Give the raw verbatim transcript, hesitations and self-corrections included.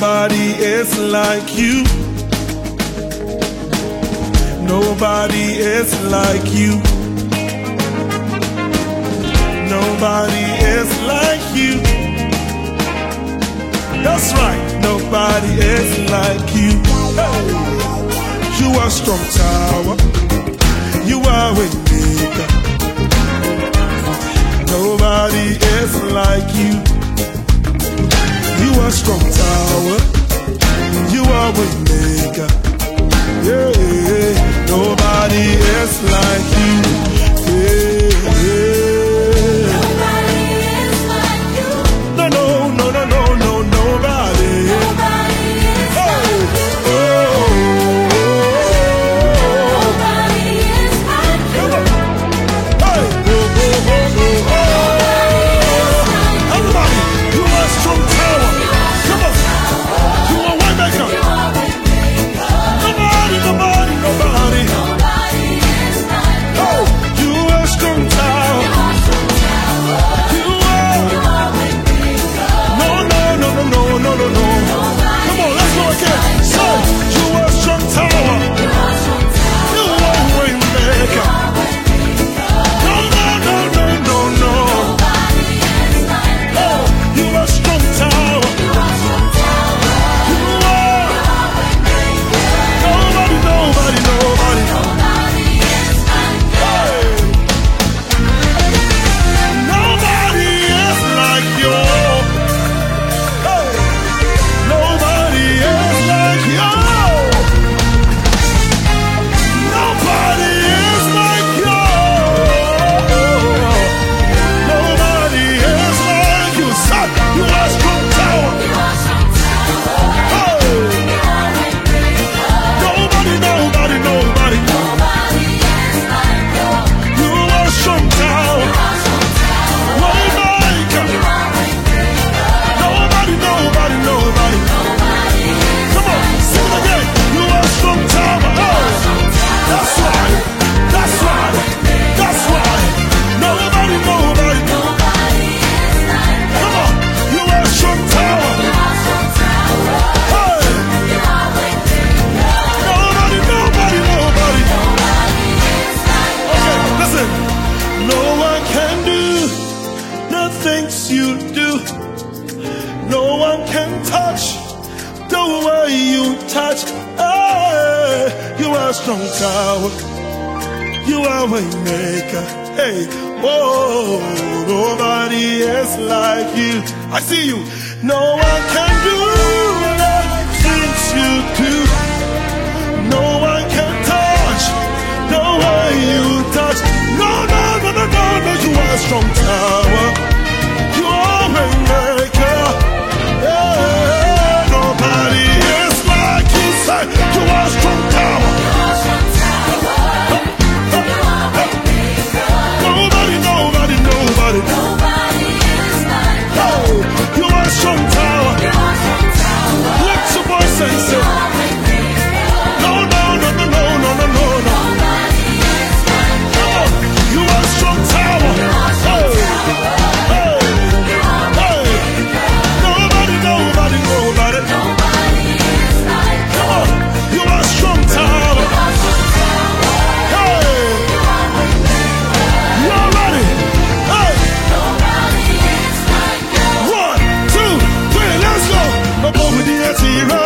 Nobody is like you. Nobody is like you. Nobody is like you. That's right. Nobody is like you. Hey. You are strong tower. You are with me. Nobody is like you. You are strong tower. You are with maker. Yeah, nobody is like you. Yeah, yeah. Nobody is like you. No, no, no, no, no, no, nobody. Nobody is Hey. like you. Oh, oh, oh. Nobody is like you. Hey. Oh, oh, oh, oh, oh. Everybody, you are strong tower. Come on. You are way maker. Nobody, nobody, nobody. Nobody is like you. Oh, you are strong tower. You are. No, no, no, no, no, no, no, no. Come on, let's go again. So, you are strong tower. You are way maker. No, no, no, no, no, no. Oh, you are strong tower. You are. Nobody, nobody, nobody. Hey. Nobody is like you. Hey. Nobody is like you. Nobody is like you. Nobody is like you. Son, you are strong tower. Hey. Nobody, nobody, nobody. You are strong tower. Waymaker. Nobody, nobody, nobody. Come on, sing it again. You are strong tower. Oh, that's right. That's right. That's right. Nobody, nobody. Come on, you are strong tower. Hey. Nobody, nobody, nobody. Okay, listen. No one can do the things you do. No one can touch the way you touch. Hey, you are strong tower. You are way maker. Hey, oh, nobody is like you. I see you. No one can do the things you do. No one can touch the way you touch. No, no, no, no, no, no. You are strong tower. You are way maker. Yeah, nobody is like you. Say, you are strong tower. Nobody, nobody, nobody. Oh, you are strong tower. Lift your voice and say, no, no, no, no, no, no, no, no, no. Come on, you are strong tower. Hey, hey, hey. Nobody, nobody, nobody. Come on, you are strong tower. Hey, you're ready. Hey, one, two, three, let's go. Up over the T-Rock.